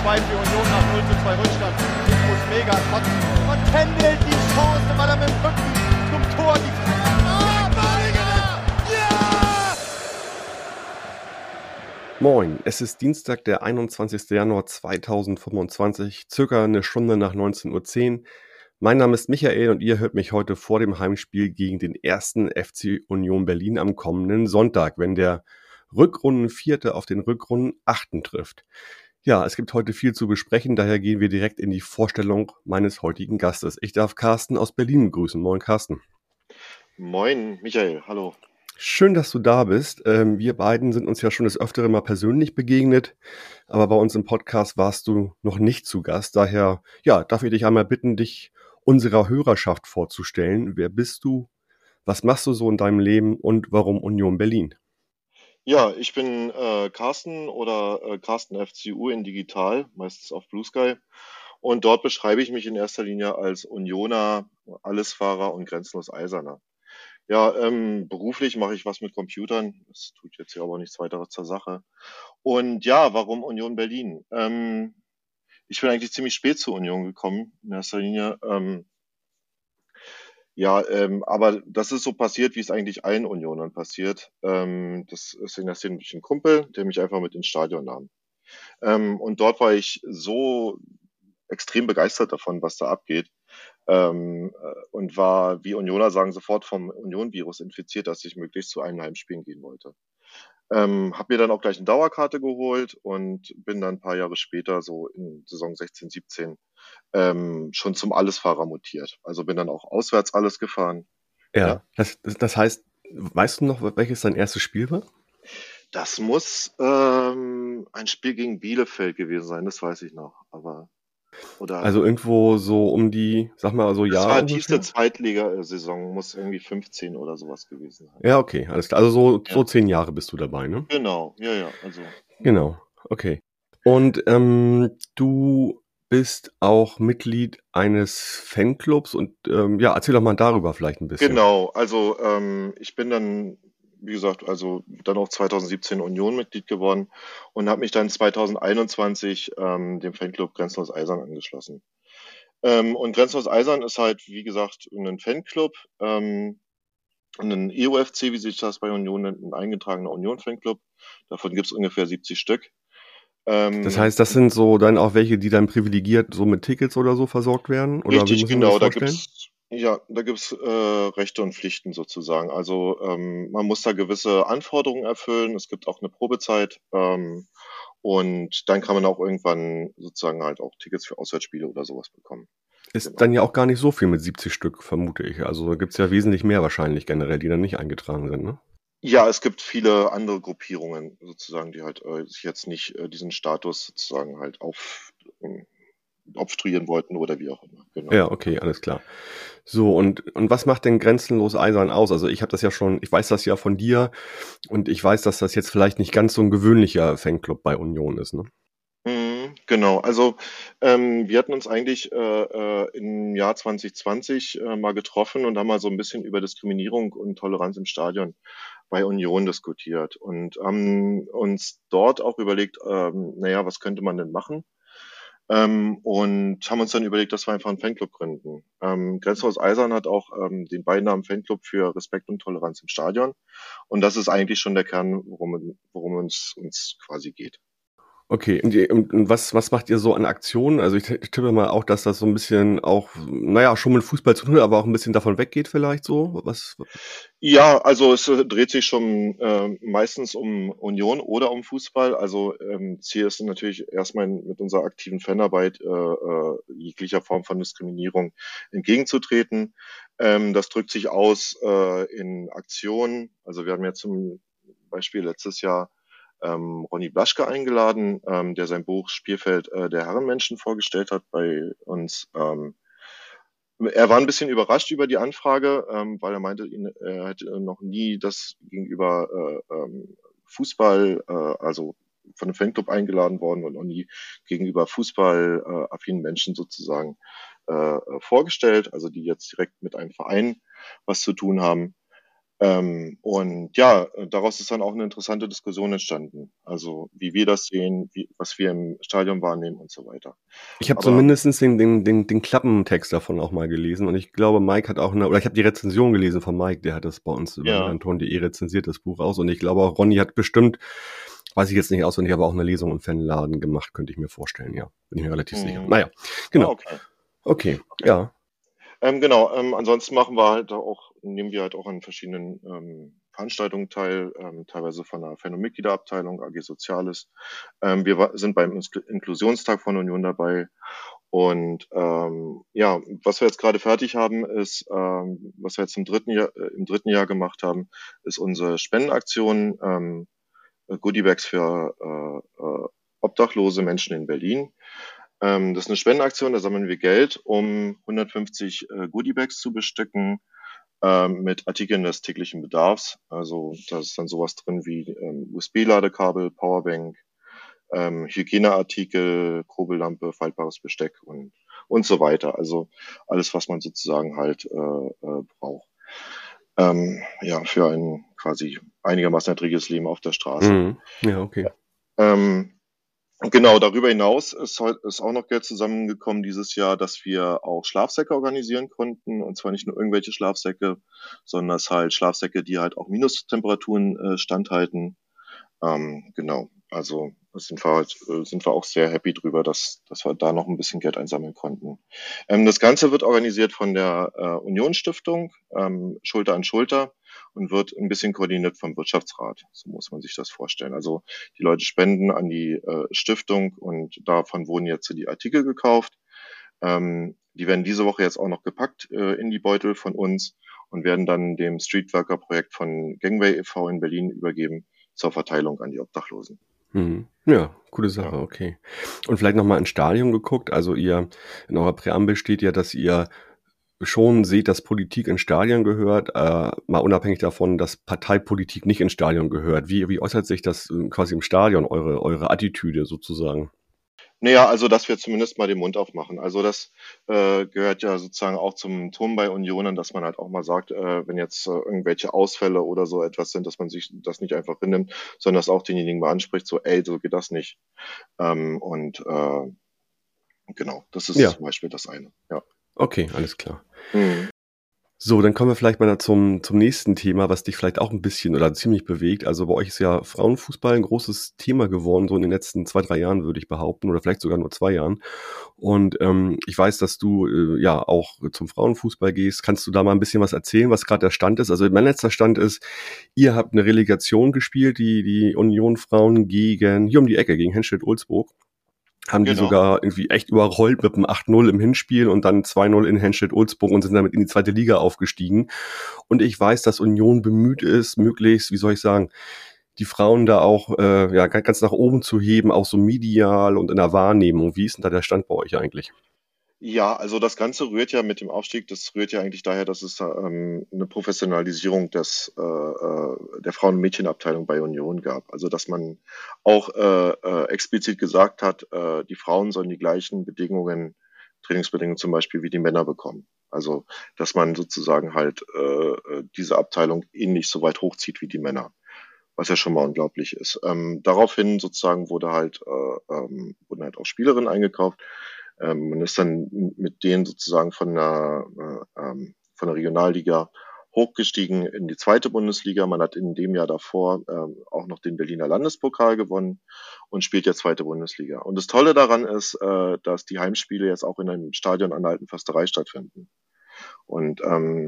2 für Union nach 0:2 Rückstand. Ich muss mega kotzen. Und händelt die Chance, weil er mit dem Rücken zum Tor die Ja! Moin, es ist Dienstag, der 21. Januar 2025, circa eine Stunde nach 19:10 Uhr. Mein Name ist Michael und ihr hört mich heute vor dem Heimspiel gegen den ersten FC Union Berlin am kommenden Sonntag, wenn der Rückrundenvierte auf den Rückrundenachten trifft. Ja, es gibt heute viel zu besprechen, daher gehen wir direkt in die Vorstellung meines heutigen Gastes. Ich darf Carsten aus Berlin begrüßen. Moin, Carsten. Moin, Michael, hallo. Schön, dass du da bist. Wir beiden sind uns ja schon des Öfteren mal persönlich begegnet, aber bei uns im Podcast warst du noch nicht zu Gast. Daher, ja, darf ich dich einmal bitten, dich unserer Hörerschaft vorzustellen. Wer bist du? Was machst du so in deinem Leben und warum Union Berlin? Ja, ich bin Carsten oder Carsten FCU in digital, meistens auf Blue Sky. Und dort beschreibe ich mich in erster Linie als Unioner, Allesfahrer und grenzenlos Eiserner. Ja, beruflich mache ich was mit Computern. Das tut jetzt hier aber nichts weiteres zur Sache. Und ja, warum Union Berlin? Ich bin eigentlich ziemlich spät zur Union gekommen, in erster Linie. Aber das ist so passiert, wie es eigentlich allen Unionern passiert. Das ist in der Szene durch einen Kumpel, der mich einfach mit ins Stadion nahm. Und dort war ich so extrem begeistert davon, was da abgeht. Und war, wie Unioner sagen, sofort vom Union-Virus infiziert, dass ich möglichst zu allen Heimspielen gehen wollte. Habe mir dann auch gleich eine Dauerkarte geholt und bin dann ein paar Jahre später, so in Saison 16, 17, schon zum Allesfahrer mutiert. Also bin dann auch auswärts alles gefahren. Ja. Das heißt, weißt du noch, welches dein erstes Spiel war? Das muss ein Spiel gegen Bielefeld gewesen sein, das weiß ich noch. Also irgendwo so um die, sag mal, so Jahre. Das war tiefste Zweitligasaison, muss irgendwie 15 oder sowas gewesen sein. Ja, okay, alles klar. Also so 10 Jahre bist du dabei, ne? Genau, ja. Genau, okay. Und du bist auch Mitglied eines Fanclubs und erzähl doch mal darüber vielleicht ein bisschen. Genau, also ich bin dann, wie gesagt, also dann auch 2017 Union-Mitglied geworden und habe mich dann 2021 dem Fanclub Grenzenlos Eisern angeschlossen. Und Grenzenlos Eisern ist halt, wie gesagt, ein Fanclub, ein EUFC, wie sich das bei Union nennt, ein eingetragener Union-Fanclub. Davon gibt es ungefähr 70 Stück. Das heißt, das sind so dann auch welche, die dann privilegiert so mit Tickets oder so versorgt werden? Oder Richtig, wie muss man genau, das vorstellen? da gibt's Rechte und Pflichten sozusagen. Also man muss da gewisse Anforderungen erfüllen. Es gibt auch eine Probezeit. Und dann kann man auch irgendwann sozusagen halt auch Tickets für Auswärtsspiele oder sowas bekommen. Ist Genau. dann ja auch gar nicht so viel mit 70 Stück, vermute ich. Also da gibt es ja wesentlich mehr wahrscheinlich generell, die dann nicht eingetragen sind, ne? Ja, es gibt viele andere Gruppierungen sozusagen, die halt sich jetzt nicht diesen Status sozusagen halt obstruieren wollten oder wie auch immer. Genau. Ja, okay, alles klar. So, und was macht denn Grenzenlos Eisern aus? Also ich weiß das ja von dir und ich weiß, dass das jetzt vielleicht nicht ganz so ein gewöhnlicher Fanclub bei Union ist, ne? Genau, also wir hatten uns eigentlich im Jahr 2020 mal getroffen und haben mal so ein bisschen über Diskriminierung und Toleranz im Stadion bei Union diskutiert und haben uns dort auch überlegt, was könnte man denn machen? Und haben uns dann überlegt, dass wir einfach einen Fanclub gründen. Grenzenlos Eisern hat auch den Beinamen Fanclub für Respekt und Toleranz im Stadion. Und das ist eigentlich schon der Kern, worum es uns quasi geht. Okay, und was macht ihr so an Aktionen? Also ich tippe mal auch, dass das so ein bisschen auch, schon mit Fußball zu tun hat, aber auch ein bisschen davon weggeht vielleicht so. Ja, also es dreht sich schon meistens um Union oder um Fußball. Also Ziel ist natürlich erstmal mit unserer aktiven Fanarbeit jeglicher Form von Diskriminierung entgegenzutreten. Das drückt sich aus in Aktionen. Also wir haben ja zum Beispiel letztes Jahr Ronny Blaschke eingeladen, der sein Buch Spielfeld der Herrenmenschen vorgestellt hat bei uns. Er war ein bisschen überrascht über die Anfrage, weil er meinte, er hätte noch nie das gegenüber Fußball, also von einem Fanclub eingeladen worden und noch nie gegenüber Fußball affinen Menschen sozusagen vorgestellt, also die jetzt direkt mit einem Verein was zu tun haben. Und ja, daraus ist dann auch eine interessante Diskussion entstanden. Also wie wir das sehen, was wir im Stadion wahrnehmen und so weiter. Ich habe Aber zumindest den Klappentext davon auch mal gelesen und ich glaube, Mike hat auch oder ich habe die Rezension gelesen von Mike, der hat das bei uns über ja, millanton.de rezensiert, das Buch aus. Und ich glaube auch, Ronny hat bestimmt, weiß ich jetzt nicht auswendig, aber auch eine Lesung im Fanladen gemacht, könnte ich mir vorstellen, ja. Bin ich mir relativ sicher. Naja, genau. okay. Okay, ja. Genau, ansonsten nehmen wir halt auch an verschiedenen Veranstaltungen teil, teilweise von der Fan- und Mitgliederabteilung, AG Soziales. Wir sind beim Inklusionstag von Union dabei. Und ja, was wir jetzt gerade fertig haben, ist, was wir jetzt im dritten Jahr gemacht haben, ist unsere Spendenaktion, Goodiebags für obdachlose Menschen in Berlin. Das ist eine Spendenaktion, da sammeln wir Geld, um 150 Goodiebags zu bestücken mit Artikeln des täglichen Bedarfs. Also da ist dann sowas drin wie USB-Ladekabel, Powerbank, Hygieneartikel, Kurbellampe, faltbares Besteck und so weiter. Also alles, was man sozusagen halt braucht. Ja, für ein quasi einigermaßen erträgliches Leben auf der Straße. Mhm. Ja, okay. Genau, darüber hinaus ist auch noch Geld zusammengekommen dieses Jahr, dass wir auch Schlafsäcke organisieren konnten. Und zwar nicht nur irgendwelche Schlafsäcke, sondern es halt Schlafsäcke, die halt auch Minustemperaturen standhalten. Genau, also sind wir auch sehr happy drüber, dass wir da noch ein bisschen Geld einsammeln konnten. Das Ganze wird organisiert von der Union Stiftung, Schulter an Schulter, und wird ein bisschen koordiniert vom Wirtschaftsrat. So muss man sich das vorstellen. Also die Leute spenden an die Stiftung und davon wurden jetzt die Artikel gekauft. Die werden diese Woche jetzt auch noch gepackt in die Beutel von uns und werden dann dem Streetworker-Projekt von Gangway e.V. in Berlin übergeben zur Verteilung an die Obdachlosen. Mhm. Ja, coole Sache, Ja. okay. Und vielleicht nochmal ins Stadion geguckt. Also in eurer Präambel steht ja, dass ihr schon seht, dass Politik ins Stadion gehört, mal unabhängig davon, dass Parteipolitik nicht ins Stadion gehört. Wie äußert sich das quasi im Stadion, eure Attitüde sozusagen? Naja, also dass wir zumindest mal den Mund aufmachen. Also das gehört ja sozusagen auch zum Ton bei Unionen, dass man halt auch mal sagt, wenn jetzt irgendwelche Ausfälle oder so etwas sind, dass man sich das nicht einfach hinnimmt, sondern das auch denjenigen mal anspricht, so, ey, so geht das nicht. Genau, das ist Ja. zum Beispiel das eine. Ja. Okay, alles klar. Mhm. So, dann kommen wir vielleicht mal zum nächsten Thema, was dich vielleicht auch ein bisschen oder ziemlich bewegt. Also bei euch ist ja Frauenfußball ein großes Thema geworden, so in den letzten 2, 3 Jahren, würde ich behaupten, oder vielleicht sogar nur 2 Jahren. Und ich weiß, dass du ja auch zum Frauenfußball gehst. Kannst du da mal ein bisschen was erzählen, was gerade der Stand ist? Also mein letzter Stand ist, ihr habt eine Relegation gespielt, die Union Frauen gegen, hier um die Ecke, gegen Henstedt-Ulzburg. Haben die Genau. sogar irgendwie echt überrollt mit einem 8-0 im Hinspiel und dann 2-0 in Henstedt-Ulzburg und sind damit in die 2. Liga aufgestiegen. Und ich weiß, dass Union bemüht ist, möglichst, wie soll ich sagen, die Frauen da auch ja, ganz nach oben zu heben, auch so medial und in der Wahrnehmung. Wie ist denn da der Stand bei euch eigentlich? Ja, also das Ganze rührt ja mit dem Aufstieg, das rührt ja eigentlich daher, dass es eine Professionalisierung der Frauen- und Mädchenabteilung bei Union gab. Also dass man auch explizit gesagt hat, die Frauen sollen die gleichen Bedingungen, Trainingsbedingungen zum Beispiel, wie die Männer bekommen. Also dass man sozusagen halt diese Abteilung ähnlich so weit hochzieht wie die Männer, was ja schon mal unglaublich ist. Daraufhin sozusagen wurden halt auch Spielerinnen eingekauft. Man ist dann mit denen sozusagen von der Regionalliga hochgestiegen in die 2. Bundesliga. Man hat in dem Jahr davor auch noch den Berliner Landespokal gewonnen und spielt jetzt 2. Bundesliga. Und das Tolle daran ist, dass die Heimspiele jetzt auch in einem Stadion an der Alten Försterei stattfinden. Und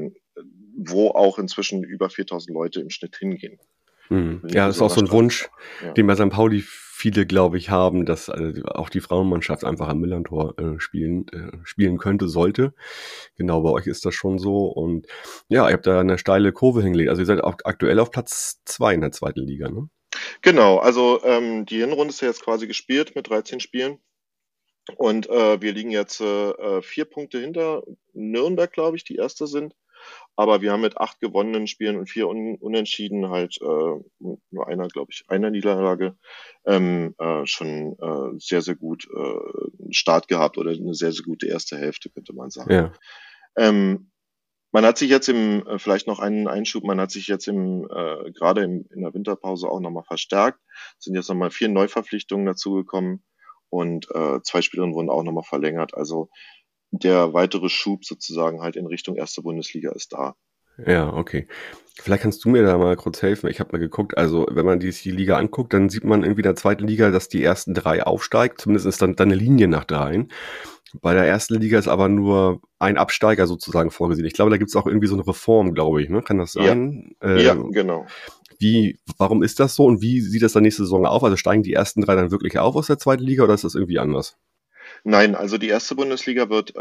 wo auch inzwischen über 4.000 Leute im Schnitt hingehen. Ja, das ist auch so ein Wunsch, Ja. den bei St. Pauli viele, glaube ich, haben, dass auch die Frauenmannschaft einfach am Millantor spielen könnte, sollte. Genau, bei euch ist das schon so. Und ja, ihr habt da eine steile Kurve hingelegt. Also ihr seid auch aktuell auf Platz 2 in der 2. Liga, ne? Genau, also die Hinrunde ist ja jetzt quasi gespielt mit 13 Spielen. Und wir liegen jetzt 4 Punkte hinter Nürnberg, glaube ich, die Erste sind. Aber wir haben mit 8 gewonnenen Spielen und 4 Unentschieden halt nur einer Niederlage schon sehr, sehr gut Start gehabt oder eine sehr, sehr gute erste Hälfte, könnte man sagen. Ja. Man hat sich jetzt vielleicht noch einen Einschub, man hat sich jetzt gerade in der Winterpause auch nochmal verstärkt. Es sind jetzt nochmal 4 Neuverpflichtungen dazugekommen und 2 Spielerinnen wurden auch nochmal verlängert. Also der weitere Schub sozusagen halt in Richtung erste Bundesliga ist da. Ja, okay. Vielleicht kannst du mir da mal kurz helfen. Ich habe mal geguckt, also wenn man die Liga anguckt, dann sieht man irgendwie in der zweiten Liga, dass die ersten 3 aufsteigen. Zumindest ist dann eine Linie nach 3. Bei der ersten Liga ist aber nur ein Absteiger sozusagen vorgesehen. Ich glaube, da gibt es auch irgendwie so eine Reform, glaube ich. Ne? Kann das sein? Ja, genau. Warum ist das so und wie sieht das dann nächste Saison auf? Also steigen die ersten 3 dann wirklich auf aus der zweiten Liga oder ist das irgendwie anders? Nein, also die erste Bundesliga wird,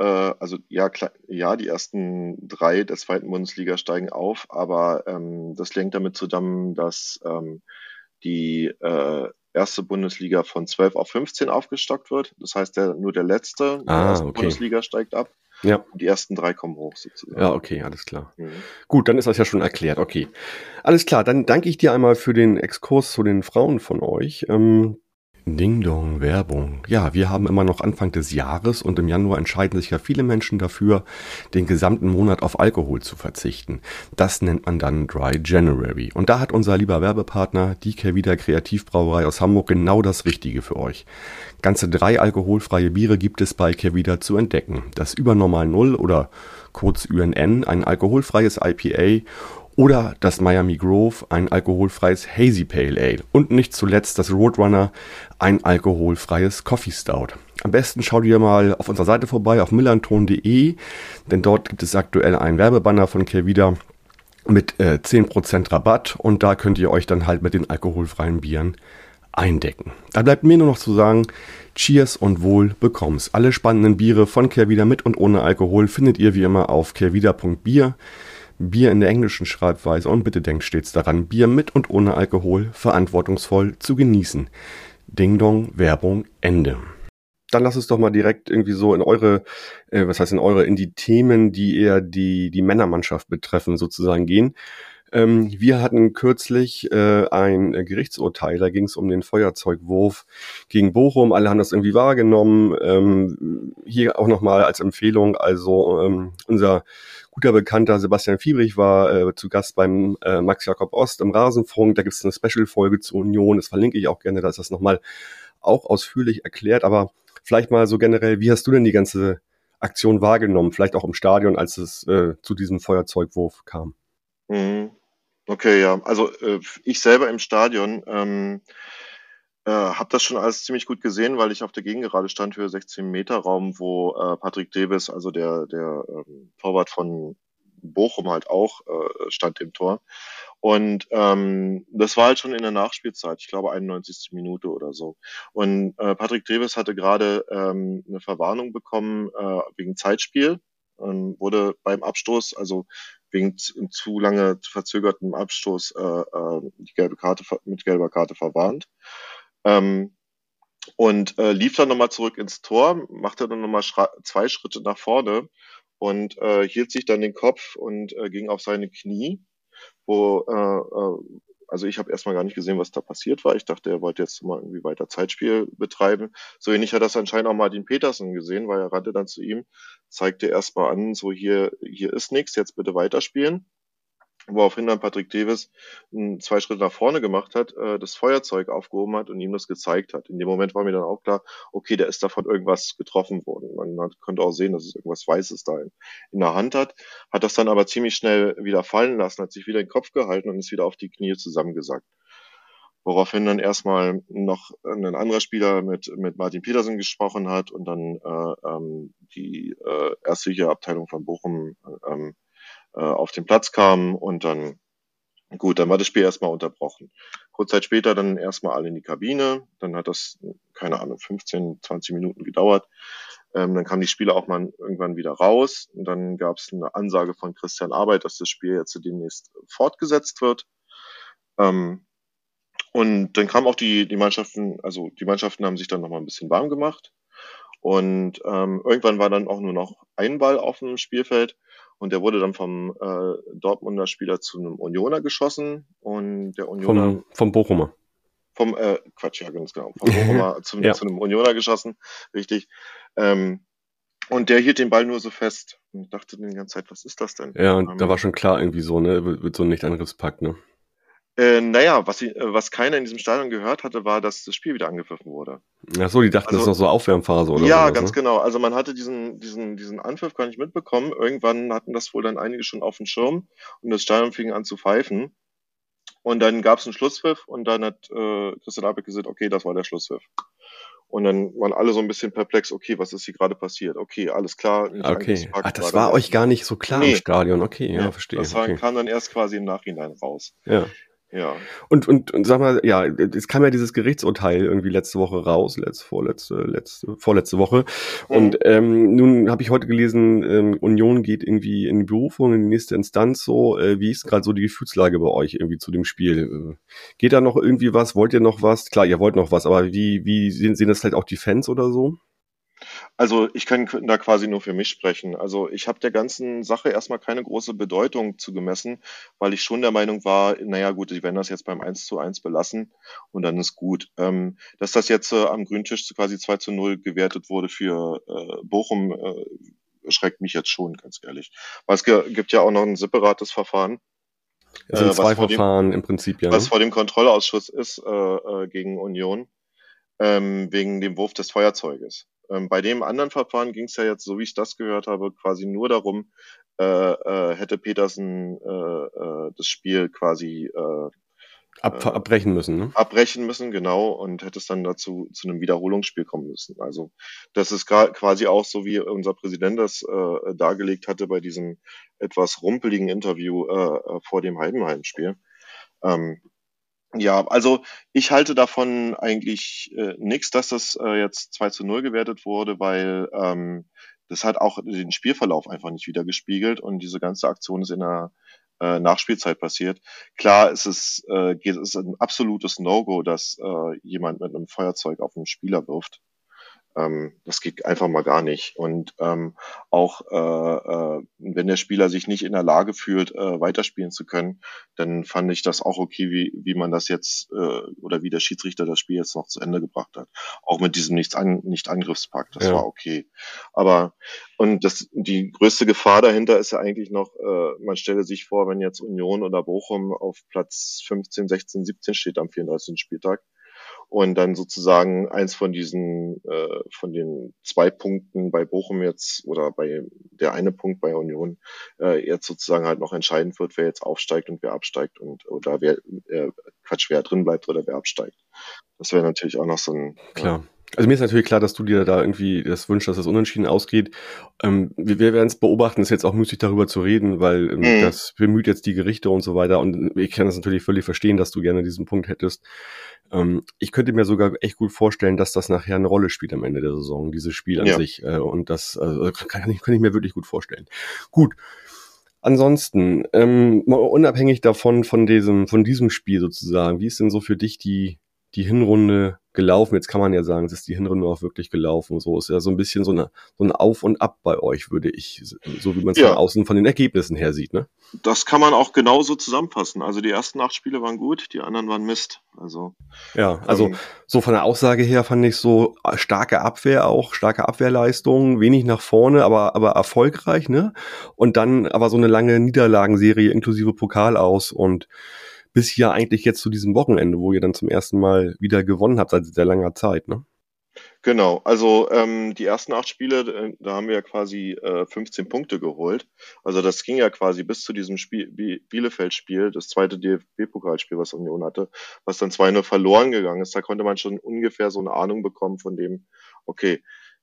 die ersten 3 der zweiten Bundesliga steigen auf, aber das hängt damit zusammen, dass die erste Bundesliga von 12 auf 15 aufgestockt wird. Das heißt, nur der letzte der ersten Bundesliga steigt ab. Ja. Und die ersten 3 kommen hoch sozusagen. Ja, okay, alles klar. Gut, dann ist das ja schon erklärt. Okay, alles klar. Dann danke ich dir einmal für den Exkurs zu den Frauen von euch. Ding Dong, Werbung. Ja, wir haben immer noch Anfang des Jahres und im Januar entscheiden sich ja viele Menschen dafür, den gesamten Monat auf Alkohol zu verzichten. Das nennt man dann Dry January. Und da hat unser lieber Werbepartner, die Kehrwieder Kreativbrauerei aus Hamburg, genau das Richtige für euch. Ganze 3 alkoholfreie Biere gibt es bei Kehrwieder zu entdecken. Das Übernormal Null oder kurz UNN, ein alkoholfreies IPA, oder das Miami Grove, ein alkoholfreies Hazy Pale Ale. Und nicht zuletzt das Roadrunner, ein alkoholfreies Coffee Stout. Am besten schaut ihr mal auf unserer Seite vorbei, auf millanton.de, denn dort gibt es aktuell einen Werbebanner von Kehrwieder mit 10% Rabatt und da könnt ihr euch dann halt mit den alkoholfreien Bieren eindecken. Da bleibt mir nur noch zu sagen, Cheers und Wohl bekomm's. Alle spannenden Biere von Kehrwieder mit und ohne Alkohol findet ihr wie immer auf kehrwieder.bier. Bier in der englischen Schreibweise und bitte denkt stets daran, Bier mit und ohne Alkohol verantwortungsvoll zu genießen. Ding Dong, Werbung, Ende. Dann lass uns doch mal direkt irgendwie so in die Themen, die eher die Männermannschaft betreffen, sozusagen gehen. Wir hatten kürzlich ein Gerichtsurteil, da ging es um den Feuerzeugwurf gegen Bochum. Alle haben das irgendwie wahrgenommen. Hier auch nochmal als Empfehlung, also unser guter Bekannter Sebastian Fiebrich war zu Gast beim Max Jakob Ost im Rasenfunk. Da gibt es eine Special-Folge zur Union, das verlinke ich auch gerne, da ist das nochmal auch ausführlich erklärt. Aber vielleicht mal so generell, wie hast du denn die ganze Aktion wahrgenommen? Vielleicht auch im Stadion, als es zu diesem Feuerzeugwurf kam. Okay, ja. Also ich selber im Stadion habe das schon alles ziemlich gut gesehen, weil ich auf der Gegengerade stand für 16-Meter-Raum, wo Patrick Davis, also der Torwart von Bochum halt auch stand im Tor. Und das war halt schon in der Nachspielzeit, ich glaube 91. Minute oder so. Und Patrick Davis hatte gerade eine Verwarnung bekommen wegen Zeitspiel und wurde beim Abstoß, also wegen zu lange verzögertem Abstoß die mit gelber Karte verwarnt. Und lief dann nochmal zurück ins Tor, machte dann nochmal 2 Schritte nach vorne und hielt sich dann den Kopf und ging auf seine Knie, also ich habe erstmal gar nicht gesehen, was da passiert war. Ich dachte, er wollte jetzt mal irgendwie weiter Zeitspiel betreiben. So ähnlich hat das anscheinend auch Martin Petersen gesehen, weil er rannte dann zu ihm, zeigte erstmal an, so hier ist nichts, jetzt bitte weiterspielen. Woraufhin dann Patrick Davis 2 Schritte nach vorne gemacht hat, das Feuerzeug aufgehoben hat und ihm das gezeigt hat. In dem Moment war mir dann auch klar, okay, der ist davon irgendwas getroffen worden. Man konnte auch sehen, dass es irgendwas Weißes da in der Hand hat das dann aber ziemlich schnell wieder fallen lassen, hat sich wieder in den Kopf gehalten und ist wieder auf die Knie zusammengesackt. Woraufhin dann erstmal noch ein anderer Spieler mit Martin Petersen gesprochen hat und dann die Erste-Liga-Abteilung von Bochum auf den Platz kam und dann war das Spiel erstmal unterbrochen. Kurz Zeit später dann erstmal alle in die Kabine, dann hat das, 15, 20 Minuten gedauert. Dann kamen die Spieler auch mal irgendwann wieder raus und dann gab es eine Ansage von Christian Arbeit, dass das Spiel jetzt demnächst fortgesetzt wird. Und dann kamen auch die Mannschaften, also die Mannschaften haben sich dann nochmal ein bisschen warm gemacht und irgendwann war dann auch nur noch ein Ball auf dem Spielfeld. Und der wurde dann vom Dortmunder Spieler zu einem Unioner geschossen und der Unioner... Vom Bochumer. Vom Bochumer zu einem Unioner geschossen, richtig. Und der hielt den Ball nur so fest. Und ich dachte die ganze Zeit, was ist das denn? Ja, und da war schon klar irgendwie so, ne, wird so ein Nicht-Angriffspakt, ne? Naja, was keiner in diesem Stadion gehört hatte, war, dass das Spiel wieder angepfiffen wurde. Ach so, die dachten, das ist Also, noch so Aufwärmphase oder ja, sowas, ganz ne? genau. Also man hatte diesen Anpfiff gar nicht mitbekommen. Irgendwann hatten das wohl dann einige schon auf dem Schirm und das Stadion fing an zu pfeifen. Und dann gab es einen Schlusspfiff und dann hat Christian Abeck gesagt, okay, das war der Schlusspfiff. Und dann waren alle so ein bisschen perplex, okay, was ist hier gerade passiert? Okay, alles klar, nicht Okay. Ach, Angriffspakt war das dann war erst. euch gar nicht so klar im Nee, Stadion. Okay, ja, nee, verstehe. das Okay. kam dann erst quasi im Nachhinein raus. Ja. Ja. Und sag mal, ja, es kam ja dieses Gerichtsurteil irgendwie letzte Woche raus, vorletzte Woche. Und nun habe ich heute gelesen, Union geht irgendwie in die Berufung, in die nächste Instanz so. Wie ist gerade so die Gefühlslage bei euch irgendwie zu dem Spiel? Geht da noch irgendwie was? Wollt ihr noch was? Klar, ihr wollt noch was, aber wie sehen das halt auch die Fans oder so? Also ich kann da quasi nur für mich sprechen. Also ich habe der ganzen Sache erstmal keine große Bedeutung zugemessen, weil ich schon der Meinung war, naja gut, die werden das jetzt beim 1:1 belassen und dann ist gut. Dass das jetzt am Grüntisch quasi 2:0 gewertet wurde für Bochum, schreckt mich jetzt schon, ganz ehrlich. Weil es gibt ja auch noch ein separates Verfahren, Es sind was zwei Verfahren im Prinzip, ja, was ne? vor dem Kontrollausschuss ist gegen Union, wegen dem Wurf des Feuerzeuges. Bei dem anderen Verfahren ging es ja jetzt, so wie ich das gehört habe, quasi nur darum, hätte Petersen das Spiel quasi Abbrechen müssen, ne? abbrechen müssen, genau, und hätte es dann dazu zu einem Wiederholungsspiel kommen müssen. Also das ist quasi auch so, wie unser Präsident das dargelegt hatte bei diesem etwas rumpeligen Interview vor dem Heidenheim-Spiel. Ähm, ja, also ich halte davon eigentlich nichts, dass das jetzt 2:0 gewertet wurde, weil das hat auch den Spielverlauf einfach nicht wiedergespiegelt und diese ganze Aktion ist in der Nachspielzeit passiert. Klar, es ist ein absolutes No-Go, dass jemand mit einem Feuerzeug auf einen Spieler wirft. Das geht einfach mal gar nicht. Und auch wenn der Spieler sich nicht in der Lage fühlt, weiterspielen zu können, dann fand ich das auch okay, wie man das jetzt oder wie der Schiedsrichter das Spiel jetzt noch zu Ende gebracht hat. Auch mit diesem Nicht-Angriffspakt, das war Ja. okay. Aber die größte Gefahr dahinter ist ja eigentlich noch, man stelle sich vor, wenn jetzt Union oder Bochum auf Platz 15, 16, 17 steht am 34. Spieltag und dann sozusagen eins von den 2 Punkten bei Bochum jetzt oder bei der eine Punkt bei Union jetzt sozusagen halt noch entscheidend wird, wer jetzt aufsteigt und wer absteigt oder wer drin bleibt oder wer absteigt. Das wäre natürlich auch noch so ein, Klar. Also mir ist natürlich klar, dass du dir da irgendwie das wünschst, dass das unentschieden ausgeht. Wir werden es beobachten, ist jetzt auch müßig darüber zu reden, weil das bemüht jetzt die Gerichte und so weiter und ich kann das natürlich völlig verstehen, dass du gerne diesen Punkt hättest. Ich könnte mir sogar echt gut vorstellen, dass das nachher eine Rolle spielt am Ende der Saison, dieses Spiel an sich. Und das kann ich mir wirklich gut vorstellen. Gut. Ansonsten, mal unabhängig davon, von diesem Spiel sozusagen, wie ist denn so für dich die Hinrunde gelaufen? Jetzt kann man ja sagen, es ist die Hinrunde auch wirklich gelaufen. So ist ja so ein bisschen so ein Auf und Ab bei euch, würde ich, so wie man es von außen von den Ergebnissen her sieht, ne? Das kann man auch genauso zusammenfassen. Also die ersten 8 Spiele waren gut, die anderen waren Mist. Also ja, also so von der Aussage her fand ich so starke Abwehrleistung, wenig nach vorne, aber erfolgreich, ne? Und dann aber so eine lange Niederlagenserie inklusive Pokal aus und bis hier eigentlich jetzt zu diesem Wochenende, wo ihr dann zum ersten Mal wieder gewonnen habt seit sehr langer Zeit, ne? Genau, also die ersten 8 Spiele, da haben wir ja quasi 15 Punkte geholt. Also das ging ja quasi bis zu diesem Bielefeld-Spiel, das zweite DFB-Pokalspiel, was Union hatte, was dann 2:0 verloren gegangen ist. Da konnte man schon ungefähr so eine Ahnung bekommen von dem, okay,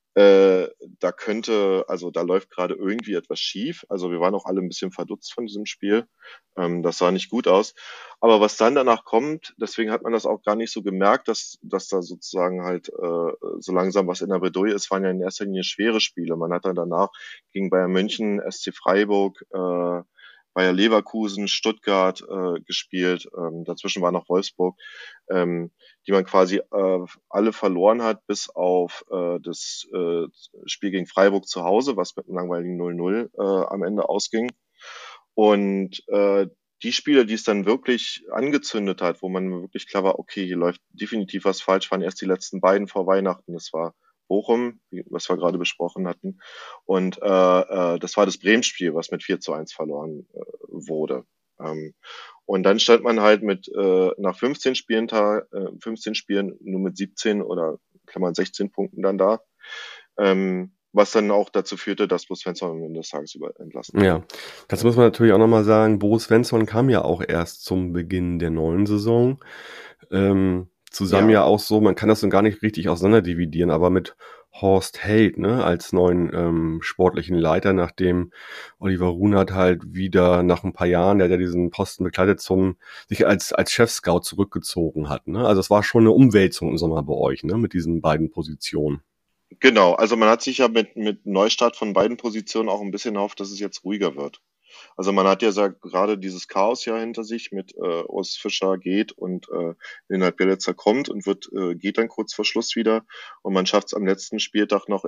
da läuft gerade irgendwie etwas schief. Also wir waren auch alle ein bisschen verdutzt von diesem Spiel. Das sah nicht gut aus. Aber was dann danach kommt, deswegen hat man das auch gar nicht so gemerkt, dass da sozusagen halt so langsam was in der Bredouille ist, waren ja in erster Linie schwere Spiele. Man hat dann danach gegen Bayern München, SC Freiburg, Bayer Leverkusen, Stuttgart gespielt. Dazwischen war noch Wolfsburg, die man quasi alle verloren hat, bis auf das Spiel gegen Freiburg zu Hause, was mit einem langweiligen 0:0 am Ende ausging. Und die Spiele, die es dann wirklich angezündet hat, wo man wirklich klar war, okay, hier läuft definitiv was falsch, waren erst die letzten beiden vor Weihnachten. Das war Bochum, was wir gerade besprochen hatten. Und das war das Bremen-Spiel, was mit 4:1 verloren wurde. Und dann stand man halt mit nach 15 Spielen nur mit 17 oder Klammern 16 Punkten dann da. Was dann auch dazu führte, dass Bo Svensson am Ende des Tages entlassen wurde. Ja, das muss man natürlich auch nochmal sagen. Bo Svensson kam ja auch erst zum Beginn der neuen Saison. Zusammen ja auch so, man kann das dann gar nicht richtig auseinanderdividieren, aber mit Horst Held, ne, als neuen sportlichen Leiter, nachdem Oliver Runert halt wieder nach ein paar Jahren, der diesen Posten bekleidet, sich als Chef-Scout zurückgezogen hat, ne? Also es war schon eine Umwälzung im Sommer bei euch, ne, mit diesen beiden Positionen. Genau, also man hat sich ja mit Neustart von beiden Positionen auch ein bisschen erhofft, dass es jetzt ruhiger wird. Also man hat ja gerade dieses Chaos ja hinter sich mit Urs Fischer geht und Lennart Bielitzer kommt und geht dann kurz vor Schluss wieder und man schafft es am letzten Spieltag noch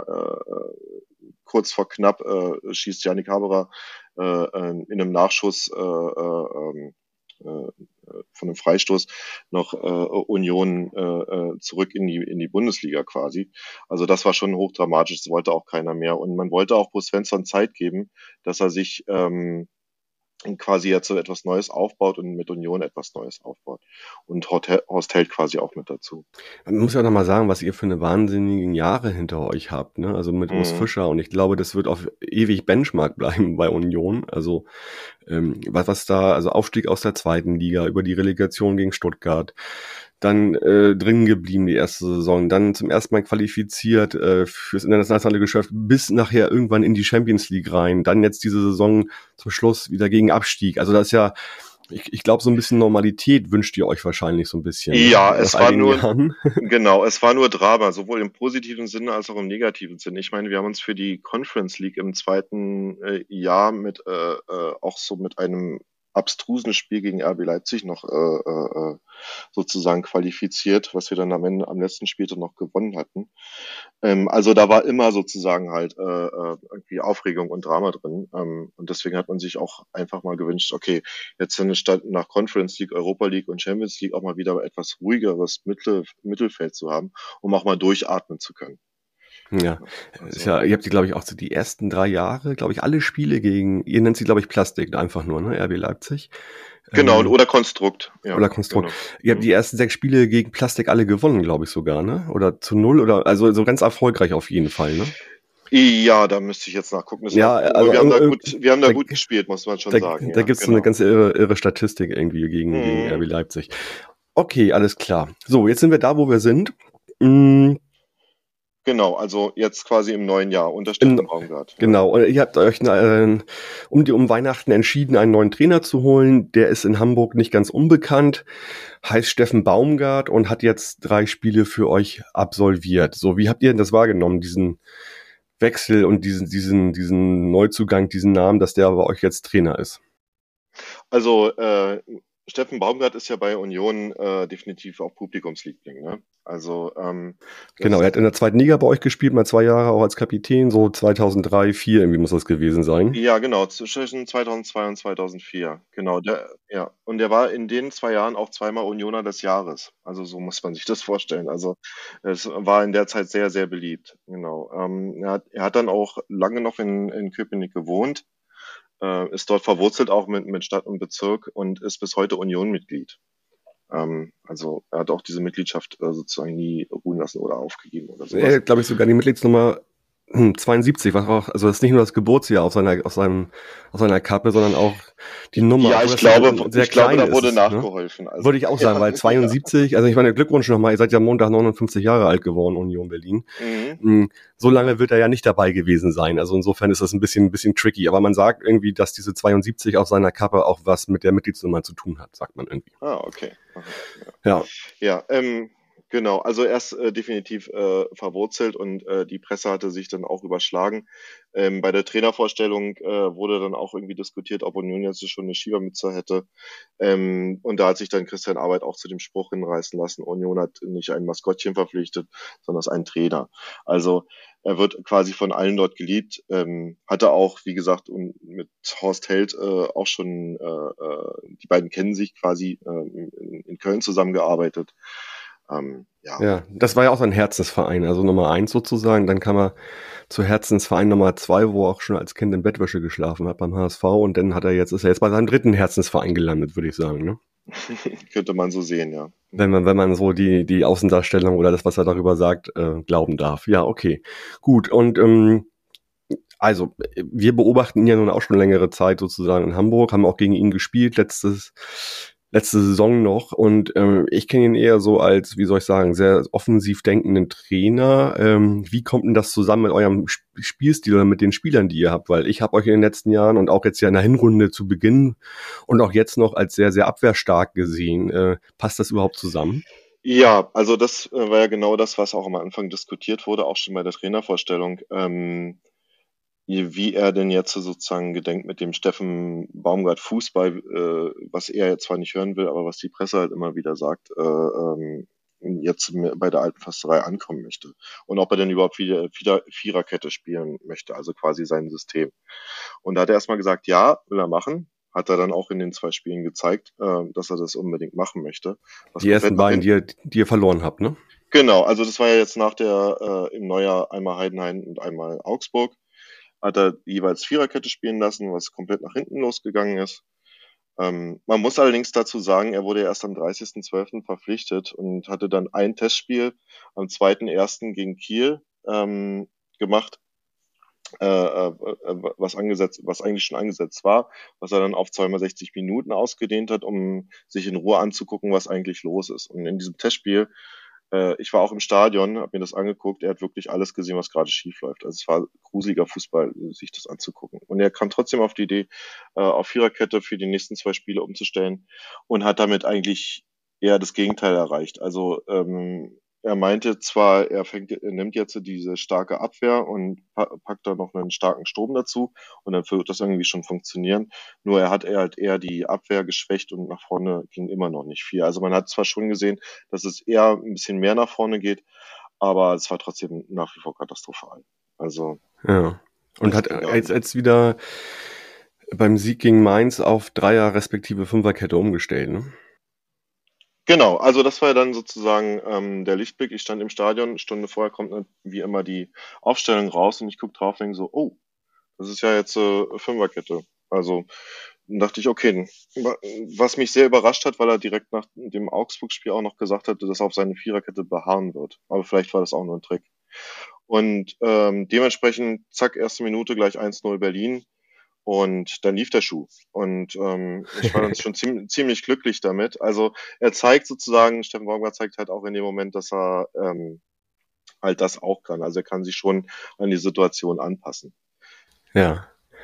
kurz vor knapp schießt Yannick Haberer in einem Nachschuss von einem Freistoß noch Union zurück in die Bundesliga quasi. Also das war schon hochdramatisch, das wollte auch keiner mehr. Und man wollte auch Bo Svensson Zeit geben, dass er sich quasi jetzt so etwas Neues aufbaut und mit Union etwas Neues aufbaut. Und Horst Held quasi auch mit dazu. Man muss ja nochmal sagen, was ihr für eine wahnsinnigen Jahre hinter euch habt, ne? Also mit Urs Fischer, und ich glaube, das wird auf ewig Benchmark bleiben bei Union. Also was da, also Aufstieg aus der zweiten Liga über die Relegation gegen Stuttgart, dann drin geblieben die erste Saison, dann zum ersten Mal qualifiziert fürs internationale Geschäft bis nachher irgendwann in die Champions League rein, dann jetzt diese Saison zum Schluss wieder gegen Abstieg. Also das ist ja, ich glaube, so ein bisschen Normalität wünscht ihr euch wahrscheinlich so ein bisschen. Ja, es war genau, es war nur Drama, sowohl im positiven Sinne als auch im negativen Sinne. Ich meine, wir haben uns für die Conference League im zweiten Jahr mit auch so mit einem abstrusen Spiel gegen RB Leipzig noch sozusagen qualifiziert, was wir dann am letzten Spieltag noch gewonnen hatten. Also da war immer sozusagen halt irgendwie Aufregung und Drama drin. Und deswegen hat man sich auch einfach mal gewünscht, okay, jetzt statt nach Conference League, Europa League und Champions League auch mal wieder etwas ruhigeres Mittelfeld zu haben, um auch mal durchatmen zu können. Ja, ist ja, ihr habt die, glaube ich, auch so die ersten 3 Jahre, glaube ich, alle Spiele gegen, ihr nennt sie, glaube ich, Plastik, einfach nur, ne, RB Leipzig. Genau, oder Konstrukt. Ja, oder Konstrukt. Genau. Ihr habt die ersten 6 Spiele gegen Plastik alle gewonnen, glaube ich sogar, ne? Oder zu 0 oder, also so ganz erfolgreich auf jeden Fall, ne? Ja, da müsste ich jetzt nachgucken. Also wir haben da gut gespielt, muss man schon sagen. Da gibt's so eine ganz irre Statistik irgendwie gegen RB Leipzig. Okay, alles klar. So, jetzt sind wir da, wo wir sind. Genau, also jetzt quasi im neuen Jahr unter Steffen Baumgart. Genau, und ihr habt euch um Weihnachten entschieden, einen neuen Trainer zu holen. Der ist in Hamburg nicht ganz unbekannt, heißt Steffen Baumgart und hat jetzt 3 Spiele für euch absolviert. So, wie habt ihr denn das wahrgenommen, diesen Wechsel und diesen Neuzugang, diesen Namen, dass der bei euch jetzt Trainer ist? Also Steffen Baumgart ist ja bei Union definitiv auch Publikumsliebling, ne? Also genau, er hat in der zweiten Liga bei euch gespielt, mal 2 Jahre auch als Kapitän, so 2003, 2004 irgendwie muss das gewesen sein. Ja, genau, zwischen 2002 und 2004, genau. Und der war in den 2 Jahren auch zweimal Unioner des Jahres. Also so muss man sich das vorstellen. Also es war in der Zeit sehr, sehr beliebt. Genau. Er hat dann auch lange noch in Köpenick gewohnt. Ist dort verwurzelt auch mit Stadt und Bezirk und ist bis heute Union-Mitglied. Also er hat auch diese Mitgliedschaft sozusagen nie ruhen lassen oder aufgegeben oder sowas. Er hat, glaube ich, sogar die Mitgliedsnummer 72, was auch, also das ist nicht nur das Geburtsjahr auf seiner Kappe, sondern auch die Nummer. Ja, ich glaube, da wurde nachgeholfen. Ne? Also. Würde ich auch sagen, weil 72, also ich meine, Glückwunsch nochmal, ihr seid ja Montag 59 Jahre alt geworden, Union Berlin. So lange wird er ja nicht dabei gewesen sein, also insofern ist das ein bisschen tricky, aber man sagt irgendwie, dass diese 72 auf seiner Kappe auch was mit der Mitgliedsnummer zu tun hat, sagt man irgendwie. Ah, okay. Ja. Ja, genau, also er ist definitiv verwurzelt und die Presse hatte sich dann auch überschlagen. Bei der Trainervorstellung wurde dann auch irgendwie diskutiert, ob Union jetzt schon eine Schiebermütze hätte. Und da hat sich dann Christian Arbeit auch zu dem Spruch hinreißen lassen, Union hat nicht ein Maskottchen verpflichtet, sondern einen Trainer. Also er wird quasi von allen dort geliebt, hatte auch, wie gesagt, mit Horst Held auch schon, die beiden kennen sich quasi in Köln zusammengearbeitet. Ja, das war ja auch sein Herzensverein, also Nummer 1 sozusagen. Dann kam er zu Herzensverein Nummer 2, wo er auch schon als Kind in Bettwäsche geschlafen hat beim HSV. Und dann ist er jetzt bei seinem dritten Herzensverein gelandet, würde ich sagen, ne? Könnte man so sehen, ja. Wenn man so die Außendarstellung oder das, was er darüber sagt, glauben darf. Ja, okay. Gut. Und also, wir beobachten ihn ja nun auch schon längere Zeit sozusagen in Hamburg, haben auch gegen ihn gespielt, letzte Saison noch. Und ich kenne ihn eher so als, wie soll ich sagen, sehr offensiv denkenden Trainer. Wie kommt denn das zusammen mit eurem Spielstil oder mit den Spielern, die ihr habt? Weil ich habe euch in den letzten Jahren und auch jetzt ja in der Hinrunde zu Beginn und auch jetzt noch als sehr, sehr abwehrstark gesehen. Passt das überhaupt zusammen? Ja, also das war ja genau das, was auch am Anfang diskutiert wurde, auch schon bei der Trainervorstellung. Wie er denn jetzt sozusagen gedenkt mit dem Steffen Baumgart Fußball, was er jetzt zwar nicht hören will, aber was die Presse halt immer wieder sagt, jetzt bei der alten Försterei ankommen möchte. Und ob er denn überhaupt wieder Viererkette spielen möchte, also quasi sein System. Und da hat er erstmal gesagt, ja, will er machen. Hat er dann auch in den 2 Spielen gezeigt, dass er das unbedingt machen möchte. Die ersten beiden, die ihr verloren habt, ne? Genau, also das war ja jetzt nach im Neujahr einmal Heidenheim und einmal Augsburg. Hat er jeweils Viererkette spielen lassen, was komplett nach hinten losgegangen ist. Man muss allerdings dazu sagen, er wurde erst am 30.12. verpflichtet und hatte dann ein Testspiel am 2.1. gegen Kiel gemacht, was eigentlich schon angesetzt war, was er dann auf 2x60 Minuten ausgedehnt hat, um sich in Ruhe anzugucken, was eigentlich los ist. Und in diesem Testspiel, ich war auch im Stadion, habe mir das angeguckt, er hat wirklich alles gesehen, was gerade schief läuft. Also es war gruseliger Fußball, sich das anzugucken. Und er kam trotzdem auf die Idee, auf Viererkette für die nächsten 2 Spiele umzustellen und hat damit eigentlich eher das Gegenteil erreicht. Also er meinte zwar, er nimmt jetzt diese starke Abwehr und packt da noch einen starken Sturm dazu und dann wird das irgendwie schon funktionieren. Nur er hat halt eher die Abwehr geschwächt und nach vorne ging immer noch nicht viel. Also man hat zwar schon gesehen, dass es eher ein bisschen mehr nach vorne geht, aber es war trotzdem nach wie vor katastrophal. Also ja. Und hat jetzt wieder beim Sieg gegen Mainz auf Dreier respektive Fünferkette umgestellt, ne? Genau, also das war ja dann sozusagen der Lichtblick. Ich stand im Stadion, eine Stunde vorher kommt wie immer die Aufstellung raus und ich gucke drauf und denke so, oh, das ist ja jetzt Fünferkette. Also dann dachte ich, okay, was mich sehr überrascht hat, weil er direkt nach dem Augsburg-Spiel auch noch gesagt hatte, dass er auf seine Viererkette beharren wird. Aber vielleicht war das auch nur ein Trick. Und dementsprechend, zack, erste Minute gleich 1-0 Berlin. Und dann lief der Schuh. Und ich war dann schon ziemlich glücklich damit. Also er zeigt sozusagen, Steffen Baumgart zeigt halt auch in dem Moment, dass er halt das auch kann. Also er kann sich schon an die Situation anpassen. Ja.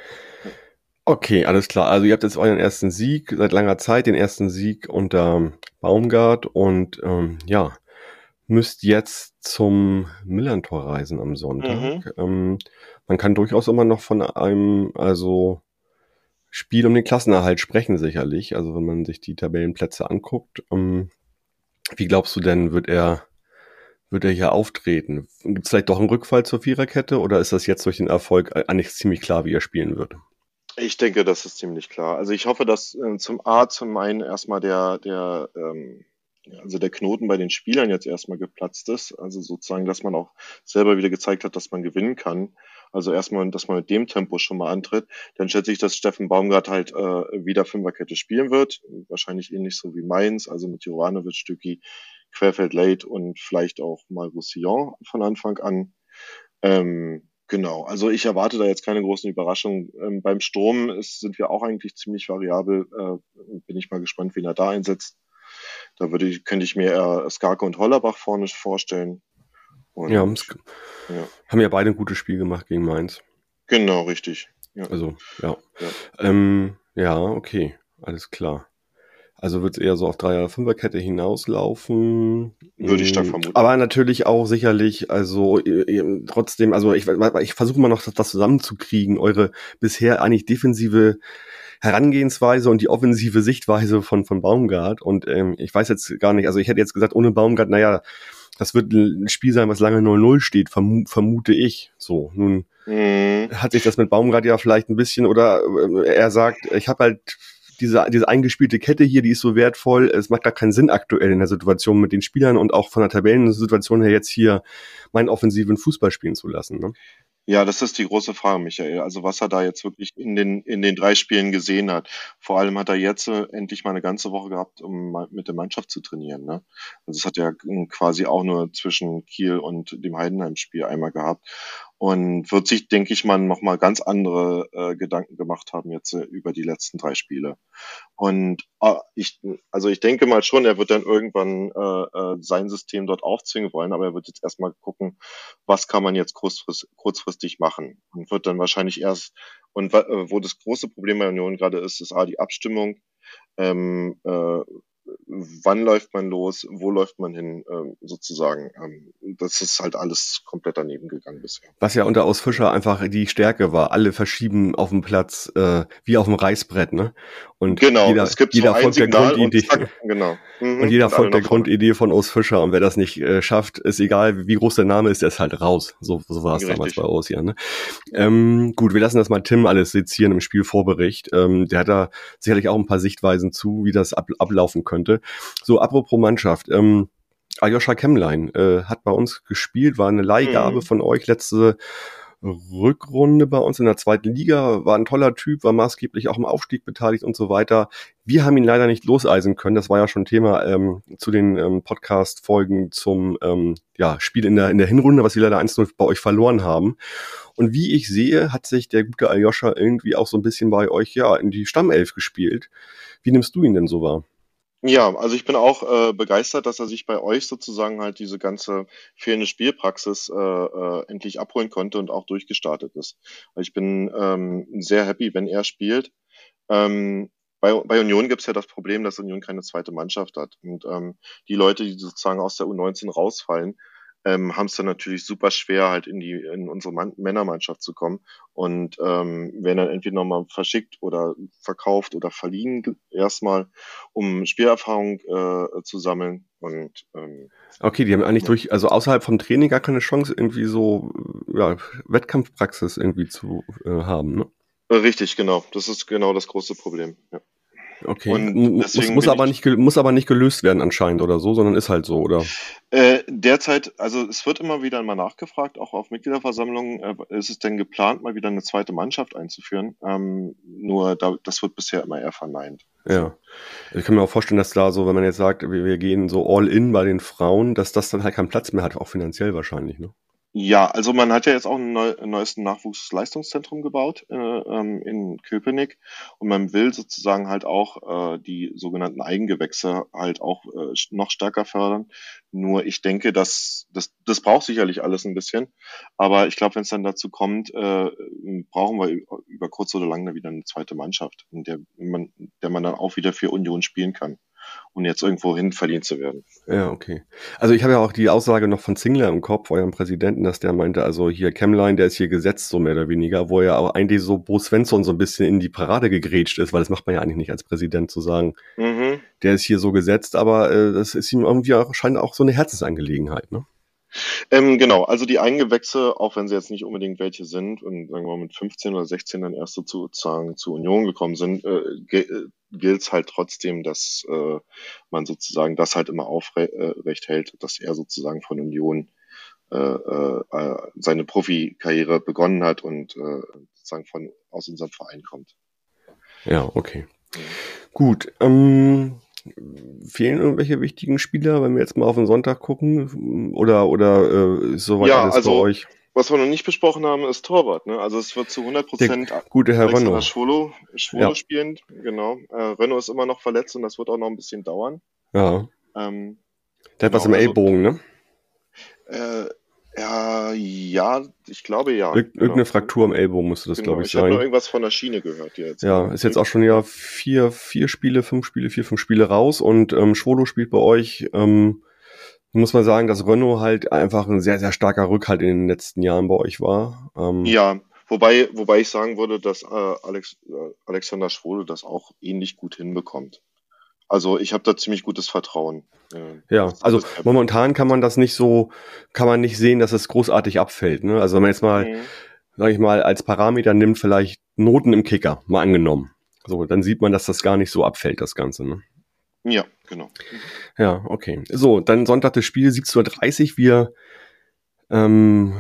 Okay, alles klar. Also ihr habt jetzt euren ersten Sieg seit langer Zeit, den ersten Sieg unter Baumgart und ja, müsst jetzt zum Millerntor reisen am Sonntag. Man kann durchaus immer noch von einem Spiel um den Klassenerhalt sprechen, sicherlich. Also wenn man sich die Tabellenplätze anguckt. Wie glaubst du denn, wird er hier auftreten? Gibt es vielleicht doch einen Rückfall zur Viererkette oder ist das jetzt durch den Erfolg eigentlich ziemlich klar, wie er spielen wird? Ich denke, das ist ziemlich klar. Also ich hoffe, dass zum einen erstmal der Knoten bei den Spielern jetzt erstmal geplatzt ist. Also sozusagen, dass man auch selber wieder gezeigt hat, dass man gewinnen kann. Also erstmal, dass man mit dem Tempo schon mal antritt. Dann schätze ich, dass Steffen Baumgart halt wieder Fünferkette spielen wird. Wahrscheinlich ähnlich so wie Mainz, also mit Jovanovic, Stücki, Querfeld, Late und vielleicht auch mal Roussillon von Anfang an. Genau, also ich erwarte da jetzt keine großen Überraschungen. Beim Sturm sind wir auch eigentlich ziemlich variabel. Bin ich mal gespannt, wen er da einsetzt. Da könnte ich mir eher Skarke und Hollerbach vorne vorstellen. Und, haben ja beide ein gutes Spiel gemacht gegen Mainz. Genau, richtig. Ja. Also, ja. Ja, okay, alles klar. Also wird es eher so auf Dreier-, Fünferkette hinauslaufen. Würde ich stark vermuten. Aber natürlich auch sicherlich, also trotzdem, also ich versuche mal noch das zusammenzukriegen, eure bisher eigentlich defensive Herangehensweise und die offensive Sichtweise von Baumgart. Und ich weiß jetzt gar nicht, also ich hätte jetzt gesagt, ohne Baumgart, naja, das wird ein Spiel sein, was lange 0-0 steht, vermute ich. So, nun hat sich das mit Baumgart ja vielleicht ein bisschen, oder er sagt, ich habe halt diese eingespielte Kette hier, die ist so wertvoll. Es macht gar keinen Sinn aktuell in der Situation mit den Spielern und auch von der Tabellensituation her jetzt hier meinen offensiven Fußball spielen zu lassen. Ne? Ja, das ist die große Frage, Michael. Also was er da jetzt wirklich in den 3 Spielen gesehen hat. Vor allem hat er jetzt endlich mal eine ganze Woche gehabt, um mal mit der Mannschaft zu trainieren. Ne? Also es hat er quasi auch nur zwischen Kiel und dem Heidenheim-Spiel einmal gehabt. Und wird sich, denke ich mal, nochmal ganz andere Gedanken gemacht haben jetzt über die letzten 3 Spiele. Und ich denke mal schon, er wird dann irgendwann sein System dort aufzwingen wollen, aber er wird jetzt erstmal gucken, was kann man jetzt kurzfristig machen. Und wird dann wahrscheinlich wo das große Problem bei Union gerade ist die Abstimmung. Wann läuft man los, wo läuft man hin, sozusagen. Das ist halt alles komplett daneben gegangen bisher. Was ja unter Urs Fischer einfach die Stärke war. Alle verschieben auf dem Platz, wie auf dem Reißbrett, ne? Und genau, jeder, es gibt jeder so ein folgt der Signal Grundidee. und zack, genau. Und jeder folgt der Grundidee von Urs Fischer. Und wer das nicht schafft, ist egal, wie groß der Name ist, der ist halt raus. So war es damals bei Urs, ja, ne? Gut, wir lassen das mal Tim alles sezieren im Spielvorbericht. Der hat da sicherlich auch ein paar Sichtweisen zu, wie das ablaufen könnte. So, apropos Mannschaft. Aljoscha Kemmlein hat bei uns gespielt, war eine Leihgabe von euch letzte Rückrunde bei uns in der 2. Liga, war ein toller Typ, war maßgeblich auch im Aufstieg beteiligt und so weiter. Wir haben ihn leider nicht loseisen können, das war ja schon Thema zu den Podcast-Folgen zum Spiel in der Hinrunde, was wir leider 1-0 bei euch verloren haben. Und wie ich sehe, hat sich der gute Aljoscha irgendwie auch so ein bisschen bei euch in die Stammelf gespielt. Wie nimmst du ihn denn so wahr? Ja, also ich bin auch begeistert, dass er sich bei euch sozusagen halt diese ganze fehlende Spielpraxis endlich abholen konnte und auch durchgestartet ist. Ich bin sehr happy, wenn er spielt. Bei Union gibt es ja das Problem, dass Union keine zweite Mannschaft hat. Und die Leute, die sozusagen aus der U19 rausfallen, haben es dann natürlich super schwer, halt in unsere Männermannschaft zu kommen und werden dann entweder nochmal verschickt oder verkauft oder verliehen erstmal, um Spielerfahrung zu sammeln. Und okay, die haben eigentlich also außerhalb vom Training gar keine Chance, irgendwie so Wettkampfpraxis irgendwie zu haben, ne? Richtig, genau. Das ist genau das große Problem. Ja. Okay, und muss aber nicht gelöst werden anscheinend oder so, sondern ist halt so, oder? Derzeit, also es wird immer wieder mal nachgefragt, auch auf Mitgliederversammlungen, ist es denn geplant, mal wieder eine zweite Mannschaft einzuführen? Das wird bisher immer eher verneint. Ja, ich kann mir auch vorstellen, dass da so, wenn man jetzt sagt, wir gehen so all in bei den Frauen, dass das dann halt keinen Platz mehr hat, auch finanziell wahrscheinlich, ne? Ja, also man hat ja jetzt auch ein neues Nachwuchsleistungszentrum gebaut in Köpenick und man will sozusagen halt auch die sogenannten Eigengewächse halt auch noch stärker fördern. Nur ich denke, das braucht sicherlich alles ein bisschen, aber ich glaube, wenn es dann dazu kommt, brauchen wir über kurz oder lang wieder eine zweite Mannschaft, in der man dann auch wieder für Union spielen kann. Und jetzt irgendwo hin verliehen zu werden. Ja, okay. Also ich habe ja auch die Aussage noch von Zingler im Kopf, eurem Präsidenten, dass der meinte, also hier Kemmlein, der ist hier gesetzt, so mehr oder weniger, wo ja auch eigentlich so Bo Svensson so ein bisschen in die Parade gegrätscht ist, weil das macht man ja eigentlich nicht als Präsident zu sagen, der ist hier so gesetzt, aber das ist ihm irgendwie auch, scheint auch so eine Herzensangelegenheit, ne? Genau, also die Eigengewächse, auch wenn sie jetzt nicht unbedingt welche sind und sagen wir mal mit 15 oder 16 dann erst sozusagen zur Union gekommen sind, gilt es halt trotzdem, dass man sozusagen das halt immer aufrecht hält, dass er sozusagen von Union seine Profikarriere begonnen hat und sozusagen aus unserem Verein kommt. Ja, okay. Gut, fehlen irgendwelche wichtigen Spieler, wenn wir jetzt mal auf den Sonntag gucken? Oder ist soweit alles bei euch? Was wir noch nicht besprochen haben, ist Torwart. Ne? Also es wird zu 100% gute Herr Renaud Schwolo spielen. Genau. Renaud ist immer noch verletzt und das wird auch noch ein bisschen dauern. Ja. Der hat was im Ellbogen, ne? Ja, ich glaube ja. Irgendeine Fraktur im Ellbogen müsste das, glaube ich, sein. Ich habe nur irgendwas von der Schiene gehört. Jetzt ist jetzt auch schon 5 Spiele raus und Schwolo spielt bei euch. Muss man sagen, dass Renaud halt einfach ein sehr, sehr starker Rückhalt in den letzten Jahren bei euch war. Ja, wobei ich sagen würde, dass Alexander Schwolo das auch ähnlich gut hinbekommt. Also ich habe da ziemlich gutes Vertrauen. Ja, also momentan kann man nicht sehen, dass es großartig abfällt. Ne? Also wenn man jetzt mal, sag ich mal, als Parameter nimmt, vielleicht Noten im Kicker, mal angenommen. So, dann sieht man, dass das gar nicht so abfällt, das Ganze, ne? Ja, genau. Ja, okay. So, dann Sonntag das Spiel, 17:30 Uhr. Wir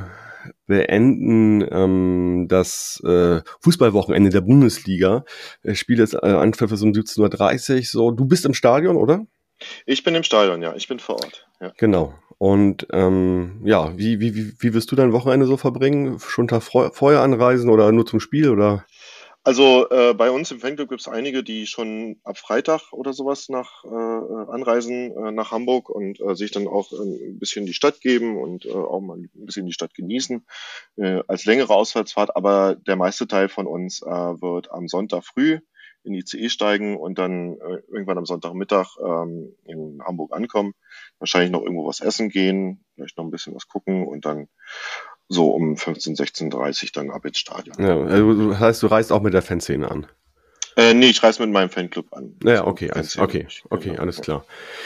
beenden das Fußballwochenende der Bundesliga. Das Spiel ist Anpfiff ist um 17:30 Uhr. So, du bist im Stadion, oder? Ich bin im Stadion, ja. Ich bin vor Ort. Ja. Genau. Und ja, wie wirst du dein Wochenende so verbringen? Schon einen Tag vorher anreisen oder nur zum Spiel, oder? Also bei uns im Fanclub gibt es einige, die schon ab Freitag oder sowas anreisen nach Hamburg und sich dann auch ein bisschen die Stadt geben und auch mal ein bisschen die Stadt genießen als längere Auswärtsfahrt. Aber der meiste Teil von uns wird am Sonntag früh in die ICE steigen und dann irgendwann am Sonntagmittag in Hamburg ankommen. Wahrscheinlich noch irgendwo was essen gehen, vielleicht noch ein bisschen was gucken und dann so um 15, 16:30 dann ab ins Stadion. Ja, also das heißt, du reist auch mit der Fanszene an? Nee, ich reise mit meinem Fanclub an. Ja, okay, alles klar.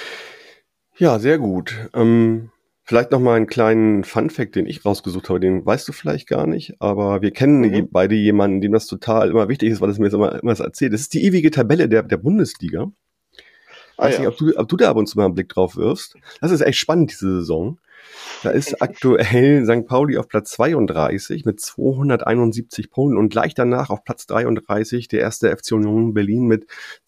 Ja, sehr gut. Vielleicht noch mal einen kleinen Funfact, den ich rausgesucht habe, den weißt du vielleicht gar nicht, aber wir kennen beide jemanden, dem das total immer wichtig ist, weil es mir jetzt immer erzählt. Das ist die ewige Tabelle der Bundesliga. Weiß nicht, ob du da ab und zu mal einen Blick drauf wirfst. Das ist echt spannend, diese Saison. Da ist aktuell St. Pauli auf Platz 32 mit 271 Punkten und gleich danach auf Platz 33 der erste FC Union Berlin mit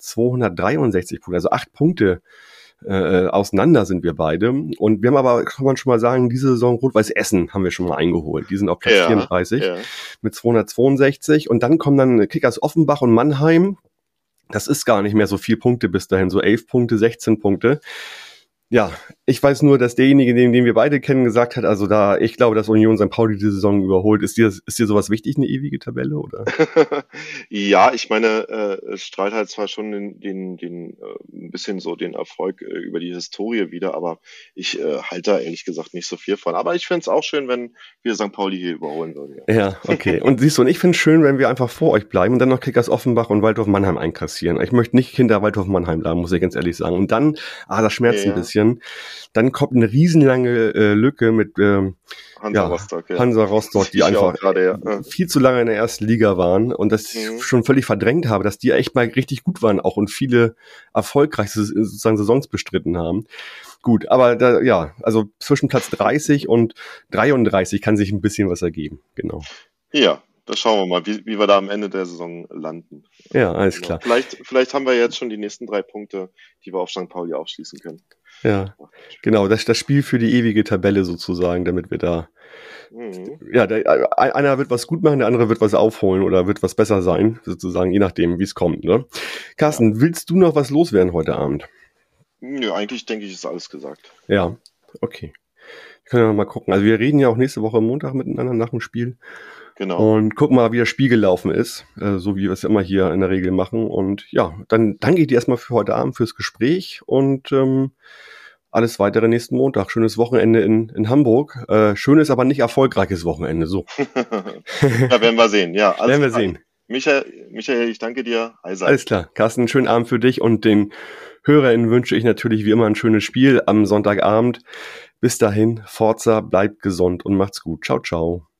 263 Punkten. Also 8 Punkte auseinander sind wir beide. Und wir haben aber, kann man schon mal sagen, diese Saison Rot-Weiß Essen haben wir schon mal eingeholt. Die sind auf Platz 34 mit 262. Und dann kommen dann Kickers Offenbach und Mannheim. Das ist gar nicht mehr so viel Punkte bis dahin, so 11 Punkte, 16 Punkte. Ja, ich weiß nur, dass derjenige, den wir beide kennen, gesagt hat, also da, ich glaube, dass Union St. Pauli die Saison überholt. Ist dir sowas wichtig, eine ewige Tabelle, oder? Ja, ich meine, es strahlt halt zwar schon ein bisschen so den Erfolg über die Historie wieder, aber ich halte da ehrlich gesagt nicht so viel von. Aber ich fände es auch schön, wenn wir St. Pauli hier überholen würden. Ja, okay. Und siehst du, und ich finde es schön, wenn wir einfach vor euch bleiben und dann noch Kickers Offenbach und Waldhof Mannheim einkassieren. Ich möchte nicht hinter Waldhof Mannheim bleiben, muss ich ganz ehrlich sagen. Und dann, das schmerzt ein bisschen. Dann kommt eine riesenlange Lücke mit Hansa Rostock, die einfach viel zu lange in der ersten Liga waren und das ich schon völlig verdrängt habe, dass die echt mal richtig gut waren auch und viele erfolgreiche sozusagen Saisons bestritten haben. Gut, aber also zwischen Platz 30 und 33 kann sich ein bisschen was ergeben, genau. Ja. Das schauen wir mal, wie wir da am Ende der Saison landen. Ja, alles klar. Vielleicht haben wir jetzt schon die nächsten 3 Punkte, die wir auf St. Pauli aufschließen können. Ja, genau, das Spiel für die ewige Tabelle sozusagen, damit wir da, einer wird was gut machen, der andere wird was aufholen oder wird was besser sein, sozusagen, je nachdem, wie es kommt, ne? Carsten, willst du noch was loswerden heute Abend? Nö, eigentlich denke ich, ist alles gesagt. Ja, okay. Wir können ja mal gucken. Also wir reden ja auch nächste Woche Montag miteinander nach dem Spiel. Genau. Und gucken mal, wie das Spiel gelaufen ist, so wie wir es immer hier in der Regel machen. Und ja, dann danke ich dir erstmal für heute Abend fürs Gespräch und alles weitere nächsten Montag. Schönes Wochenende in Hamburg. Schönes, aber nicht erfolgreiches Wochenende. So. Ja, werden wir sehen. Ja, werden wir sehen. Michael, ich danke dir. Alles klar. Carsten, einen schönen Abend für dich und den HörerInnen wünsche ich natürlich wie immer ein schönes Spiel am Sonntagabend. Bis dahin, Forza, bleibt gesund und macht's gut. Ciao, ciao.